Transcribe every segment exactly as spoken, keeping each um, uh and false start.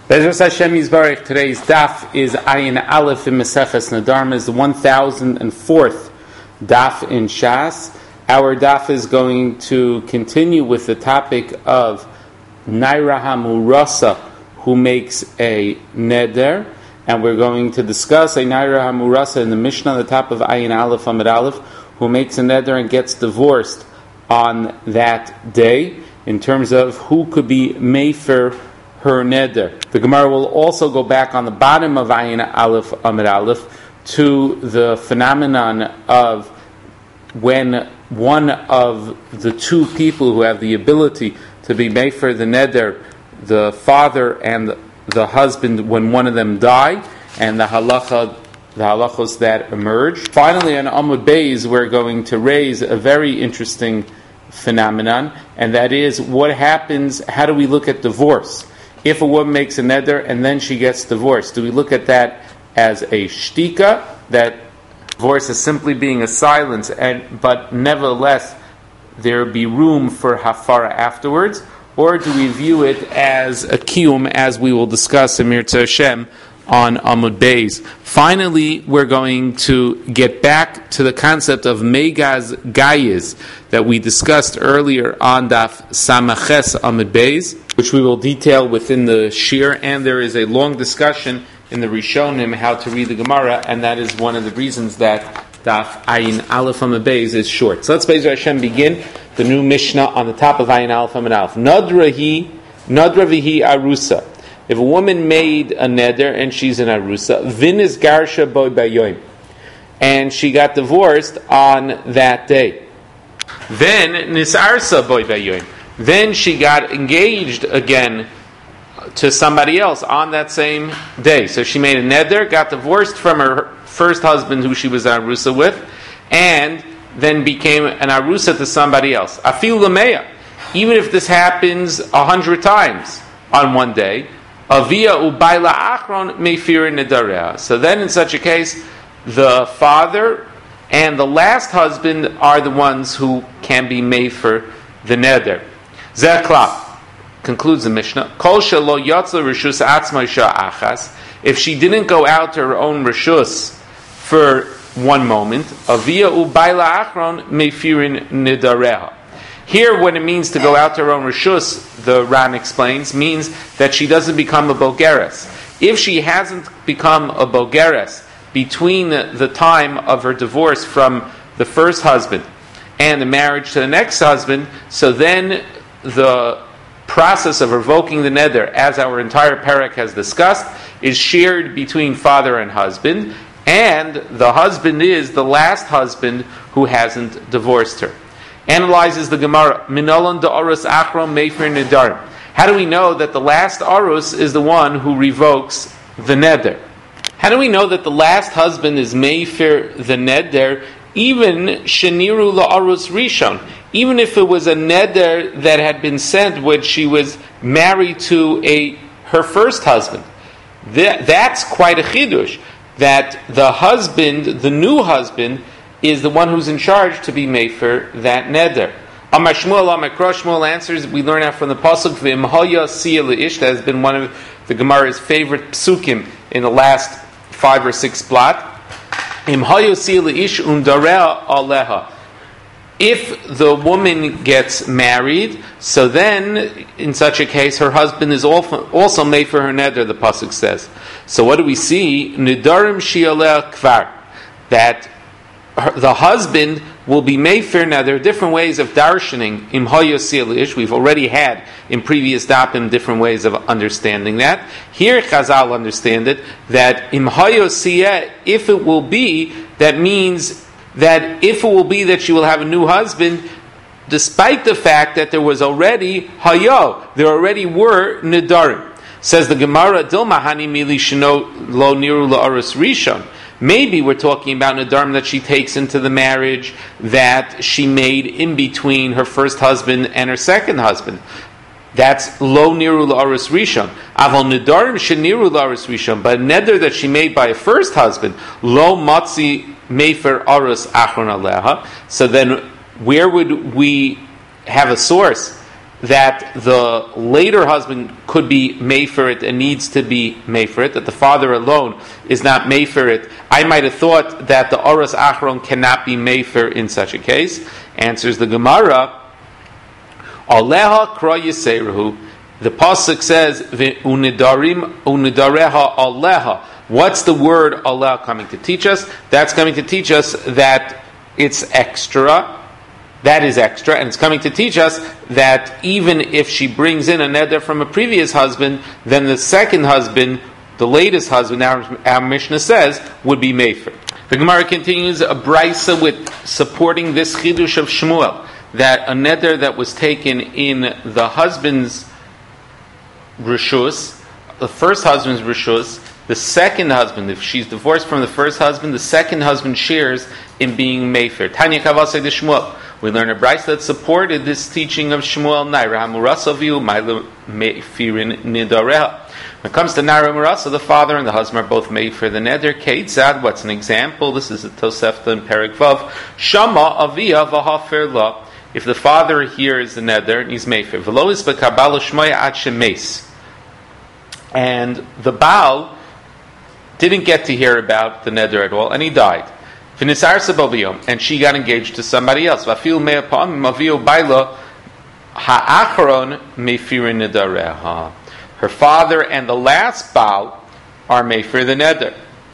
Bezras Hashem Yisbarech. Today's daf is Ayin Aleph in Maseches Nedarim. Is the one thousand fourth daf in Shas. Our daf is going to continue with the topic of Naira HaMurasa, who makes a neder, and we're going to discuss a Naira HaMurasa in the Mishnah on the top of Ayin Aleph Amid Aleph, who makes a neder and gets divorced on that day, in terms of who could be mefer her neder. The Gemara will also go back on the bottom of Ayin Aleph Amid Aleph to the phenomenon of when one of the two people who have the ability to be mefer the neder, the father and the, the husband, when one of them die, and the halacha, the halachos that emerge. Finally, on Amud Beis, we're going to raise a very interesting phenomenon, and that is what happens, how do we look at divorce? If a woman makes a neder and then she gets divorced, do we look at that as a shtika, that divorce is simply being a silence, and but nevertheless there be room for hafara afterwards, or do we view it as a kiyum, as we will discuss in Mirza Hashem on Amud Beis? Finally, we're going to get back to the concept of megaz gayis that we discussed earlier on Daf Samaches Amud Beis, which we will detail within the Shir, and there is a long discussion in the Rishonim how to read the Gemara, and that is one of the reasons that Daf Ayin Aleph Amud Beis is short. So let's Be'ez Hashem begin the new Mishnah on the top of Ayin Aleph Amud Aleph. Nadrahi, Nadravihi Arusa. If a woman made a neder and she's an arusa, vinis garsha boy bayoim, and she got divorced on that day, then nisarsa boy bayoim, then she got engaged again to somebody else on that same day. So she made a neder, got divorced from her first husband who she was an arusa with, and then became an arusa to somebody else. Afil lameya, even if this happens a hundred times on one day, avia ubayla achron meifir nedareha. So then, in such a case, the father and the last husband are the ones who can be meifir the neder. Zekla concludes the Mishnah. Kol shelo yatsa rishus atzma isha achas. If she didn't go out to her own rishus for one moment, avia ubayla achron meifirin nedareha. Here, when it means to go out to her own rishus, the Ran explains, means that she doesn't become a bogeres. If she hasn't become a bogeres between the time of her divorce from the first husband and the marriage to the next husband, so then the process of revoking the neder, as our entire parak has discussed, is shared between father and husband, and the husband is the last husband who hasn't divorced her. Analyzes the Gemara, Minolan da Arus Achron Meifir Nedarim. How do we know that the last Arus is the one who revokes the neder? How do we know that the last husband is Meifir the neder, even Sheniru la Arus Rishon? Even if it was a neder that had been sent when she was married to a her first husband. That, that's quite a chidush, that the husband, the new husband, is the one who's in charge to be mefer that neder. Amar Shmuel, Amar Kro, Shmuel answers, we learn out from the pasuk, V'im haya siya le'ish, that has been one of the Gemara's favorite psukim in the last five or six blot. Im haya siya le'ish undarea aleha. If the woman gets married, so then, in such a case, her husband is also made for her neder, the pasuk says. So what do we see? Nedarim shi'aleh kvar. That the husband will be mefer. Now there are different ways of darshaning im hayosil ish. We've already had in previous dapim different ways of understanding that. Here Chazal understand it that im hayosiyah, if it will be, that means that if it will be that she will have a new husband, despite the fact that there was already hayo, there already were nedarim. Says the Gemara, Dilma hani mili shino lo niru la arus rishon. Maybe we're talking about nedarim that she takes into the marriage that she made in between her first husband and her second husband. That's lo niru la'aris rishon. Aval nedarim sheniru la'aris rishon. But neder that she made by a first husband, lo matzi mefer aris achron aleha. So then, where would we have a source that the later husband could be Meferit and needs to be Meferit, that the father alone is not Meferit, I might have thought that the Oros Achron cannot be Mefer in such a case. Answers the Gemara, Aleha Kra Yiserahu. The pasuk says, "Unidarim unidareha aleha." What's the word "aleh" coming to teach us? That's coming to teach us that it's extra. That is extra, and it's coming to teach us that even if she brings in a neder from a previous husband, then the second husband, the latest husband, our, our Mishnah says, would be mefer. The Gemara continues a brisa with supporting this chidush of Shmuel, that a neder that was taken in the husband's rishus, the first husband's rishus, the second husband, if she's divorced from the first husband, the second husband shares in being mefer. Tanya Kavasei de Shmuel. We learn a brayso that supported this teaching of Shmuel. Naira Murasaviu Ma'ila Mefirin Nidareha. When it comes to Naira Murasa, the father and the husband are both mefer the neder. Keitzad, what's an example? This is a Tosefta in Perek Vav. Shama Avia V'Hafer La. If the father hears the neder and he's mefer, V'lo is b'kabala Shmoya ad shemes, and the Baal didn't get to hear about the neder at all, and he died. And she got engaged to somebody else. Her father and the last Baal are mefer the neder.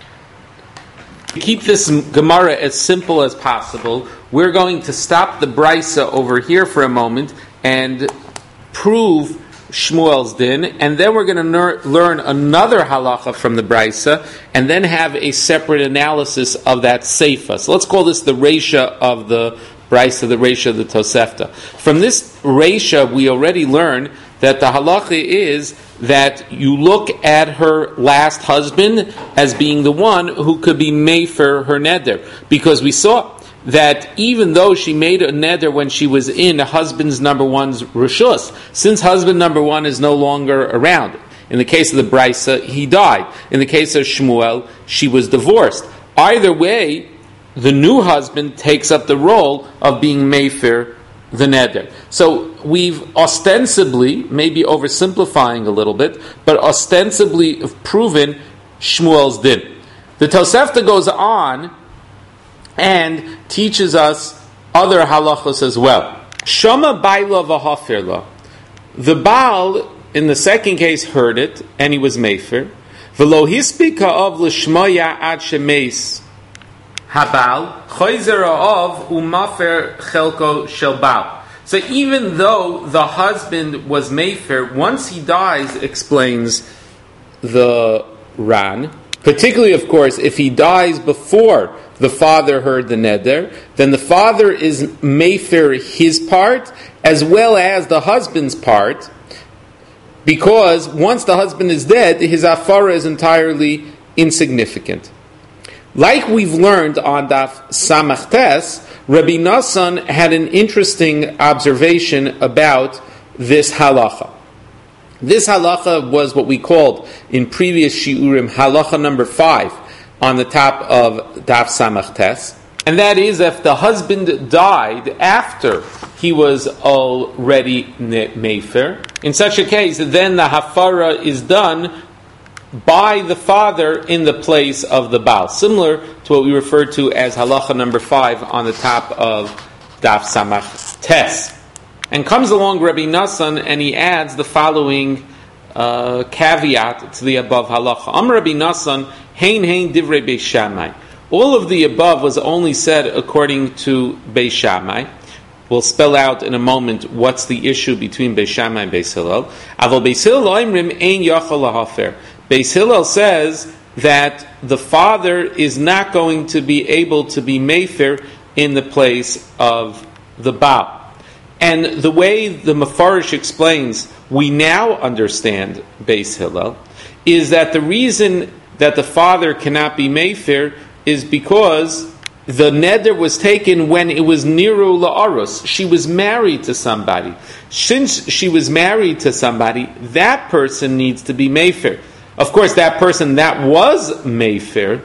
To keep this Gemara as simple as possible, we're going to stop the brisa over here for a moment and prove Shmuel's din, and then we're going to ner- learn another halacha from the brisa, and then have a separate analysis of that seifa. So let's call this the reisha of the brisa, the reisha of the Tosefta. From this reisha, we already learned that the halacha is that you look at her last husband as being the one who could be mefer her neder, because we saw that even though she made a neder when she was in husband's number one's rishus, since husband number one is no longer around, in the case of the brisa, he died. In the case of Shmuel, she was divorced. Either way, the new husband takes up the role of being mefer the neder. So we've ostensibly, maybe oversimplifying a little bit, but ostensibly proven Shmuel's din. The Tosefta goes on and teaches us other halachos as well. Shama baila v'hafirla. The Baal, in the second case, heard it, and he was mefer. V'lo hispika of l'shmoya ad shemes habal choyzer of umafer chelko shel Baal. So even though the husband was mefer, once he dies, explains the Ran, particularly, of course, if he dies before the father heard the neder, then the father is mefer his part as well as the husband's part, because once the husband is dead, his afara is entirely insignificant. Like we've learned on Daf Samach Tes, Rabbi Nassan had an interesting observation about this halacha. This halacha was what we called in previous shiurim halacha number five on the top of Daf Samach Tes, and that is if the husband died after he was already mefer, in such a case, then the hafara is done by the father in the place of the Baal, similar to what we refer to as halacha number five on the top of Daf Samach Tes. And comes along Rabbi Nassan and he adds the following uh, caveat to the above halacha. Am Rabbi Nassan, hein hein divrei Beis Shammai. All of the above was only said according to Beis Shammai. We'll spell out in a moment what's the issue between Beis Shammai and Beis Hillel. Aval Beis Hillel oimrim ein yachol lahafer. Beis Hillel says that the father is not going to be able to be mefer in the place of the Baal. And the way the Mefarish explains, we now understand Beis Hillel, is that the reason that the father cannot be mefer is because the neder was taken when it was niru la'arus. She was married to somebody. Since she was married to somebody, that person needs to be mefer. Of course, that person that was mefer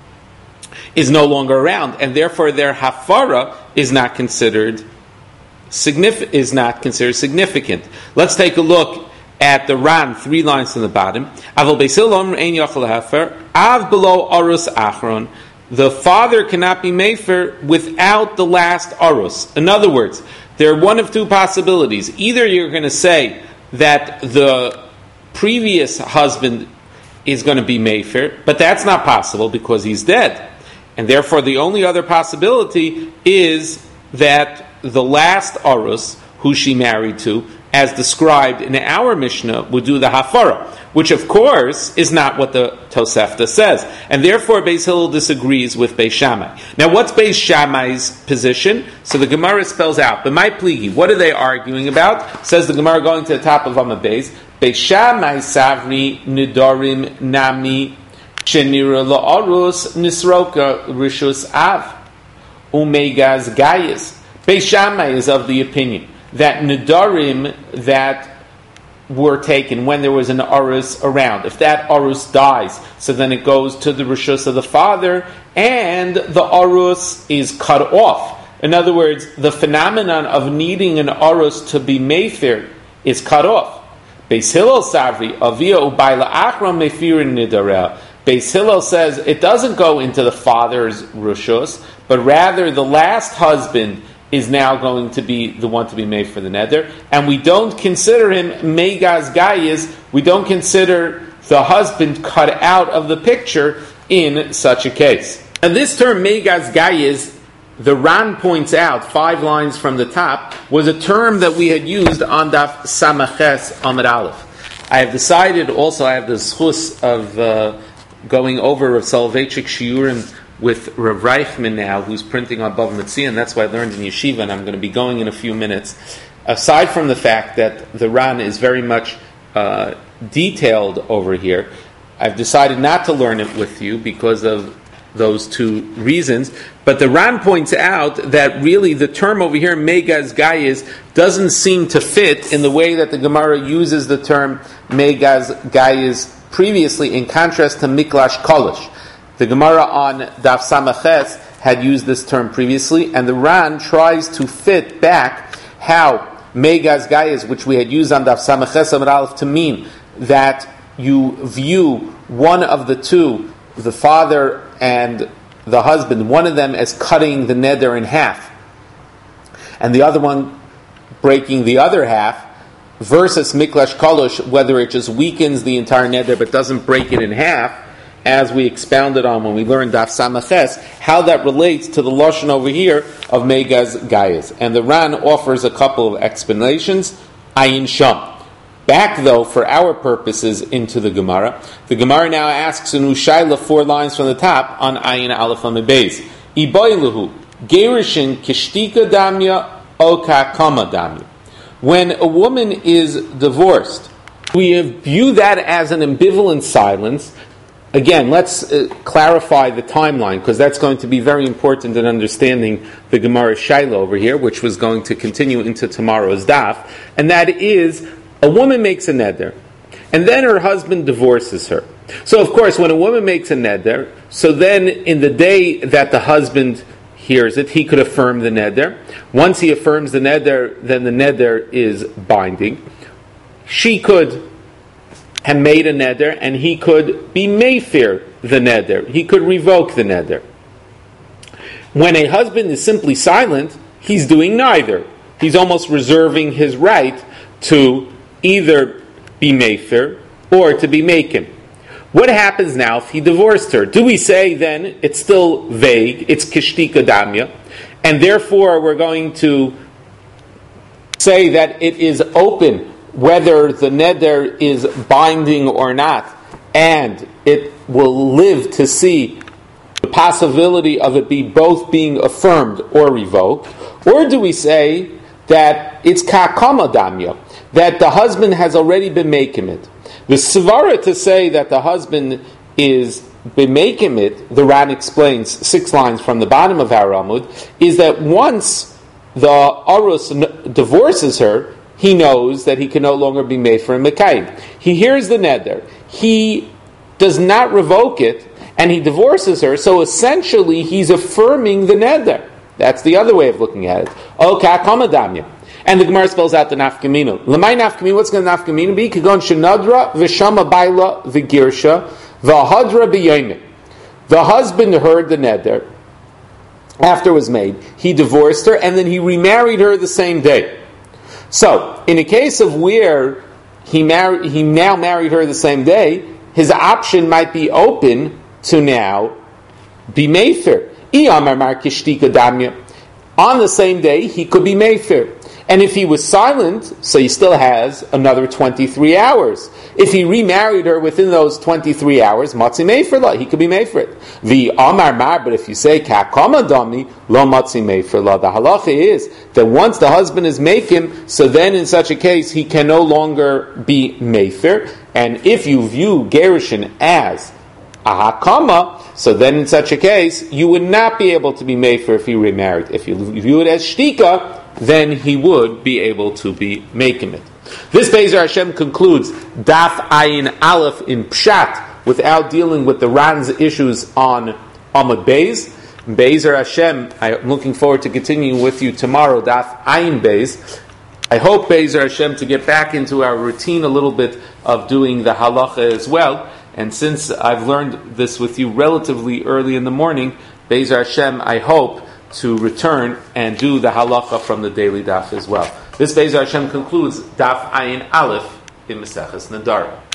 is no longer around, and therefore their hafara is not considered signif- is not considered significant. Let's take a look at the Ran, three lines from the bottom. Aval Beis Hillel omer ein yachol hafer, av below arus achron. The father cannot be mefer without the last arus. In other words, there are one of two possibilities. Either you're going to say that the previous husband is going to be mefer, but that's not possible because he's dead. And therefore the only other possibility is that the last arus, who she married to, as described in our Mishnah, would do the hafara, which of course is not what the Tosefta says. And therefore Beis Hillel disagrees with Beis Shammai. Now what's Beis Shammai's position? So the Gemara spells out, but my pligi, what are they arguing about? Says the Gemara going to the top of Amud Beis, Beis Shammai savri nidarim nami shenira la'arus nisroka rishus av umegaz gayis. Beis Shammai is of the opinion that nidarim that were taken when there was an arus around, if that arus dies, so then it goes to the rishus of the father, and the arus is cut off. In other words, the phenomenon of needing an arus to be mefer is cut off. Beis Hillel savri avia ubayla achra mefirin nidareh. Beis Hillel says it doesn't go into the father's rishus, but rather the last husband is now going to be the one to be made for the neder, and we don't consider him megaz gayis, we don't consider the husband cut out of the picture in such a case. And this term megaz gayis, the Ran points out, five lines from the top, was a term that we had used on Daf Samaches Amud Aleph. I have decided, also I have the zchus of uh, going over Rav Soloveitchik Shiurim with Rav Reichman now, who's printing on Bava Metzia, and that's what I learned in Yeshiva, and I'm going to be going in a few minutes. Aside from the fact that the Ran is very much uh, detailed over here, I've decided not to learn it with you because of those two reasons. But the Ran points out that really the term over here, Megaz Gayis, doesn't seem to fit in the way that the Gemara uses the term Megaz Gayis previously, in contrast to Miklash Kolish. The Gemara on Daf Samaches had used this term previously, and the Ran tries to fit back how Megaz Gayis, which we had used on Daf Samaches Amud Aleph, to mean that you view one of the two, the father and the husband, one of them as cutting the neder in half, and the other one breaking the other half, versus Miklash Kolosh, whether it just weakens the entire neder but doesn't break it in half, as we expounded on when we learned Daf Samaches, how that relates to the Lashon over here of Megaz Gayis. And the Ran offers a couple of explanations. Ayin Sham. Back, though, for our purposes, into the Gemara. The Gemara now asks in Ushayla, four lines from the top, on Ayin Aleph Amud Beis. Iboiluhu, Gerishin Kishtika Damya, Oka Kama Damya. When a woman is divorced, we view that as an ambivalent silence. Again, let's uh, clarify the timeline, because that's going to be very important in understanding the Gemara Shaila over here, which was going to continue into tomorrow's daf, and that is, a woman makes a neder, and then her husband divorces her. So, of course, when a woman makes a neder, so then in the day that the husband hears it, he could affirm the neder. Once he affirms the neder, then the neder is binding. She could have made a neder, and he could be mefer the neder. He could revoke the neder. When a husband is simply silent, he's doing neither. He's almost reserving his right to either be mefer or to be maken. What happens now if he divorced her? Do we say then it's still vague, it's kishtika damya, and therefore we're going to say that it is open whether the neder is binding or not, and it will live to see the possibility of it be both being affirmed or revoked? Or do we say that it's kakama damya, that the husband has already been making it? The svara to say that the husband is b'mekim it, the Ran explains six lines from the bottom of our Amud, is that once the arus divorces her, he knows that he can no longer be made for a mekayim. He hears the neder, he does not revoke it, and he divorces her, so essentially he's affirming the neder. That's the other way of looking at it. Okay, kamadamya. And the Gemara spells out the nafkamina. L'may nafkamina, what's going to nafkamina be? Kagon shenadra v'shama baila v'girsha v'hadra b'yoyim. The husband heard the neder after it was made. He divorced her, and then he remarried her the same day. So, in a case of where he married, he now married her the same day, his option might be open to now be mefer. On the same day, he could be mefer. And if he was silent, so he still has another twenty-three hours. If he remarried her within those twenty-three hours, matzi mefer, he could be mefer. The amar mar, but if you say kakama dami, lo matzi mefer, the halacha is that once the husband is making, so then in such a case he can no longer be mefer. And if you view gerushin as a hakama, so then in such a case you would not be able to be mefer if he remarried. If you view it as shtika, then he would be able to be making it. This Bezer Hashem concludes Daf Ayin Aleph in Pshat without dealing with the Ran's issues on Amud Beis. Bezer Hashem, I'm looking forward to continuing with you tomorrow, Daf Ayin Beis. I hope Bezer Hashem to get back into our routine a little bit of doing the halacha as well. And since I've learned this with you relatively early in the morning, Bezer Hashem, I hope to return and do the halacha from the daily daf as well. This Bezer Hashem concludes Daf Ayin Aleph in Maseches Nedarim.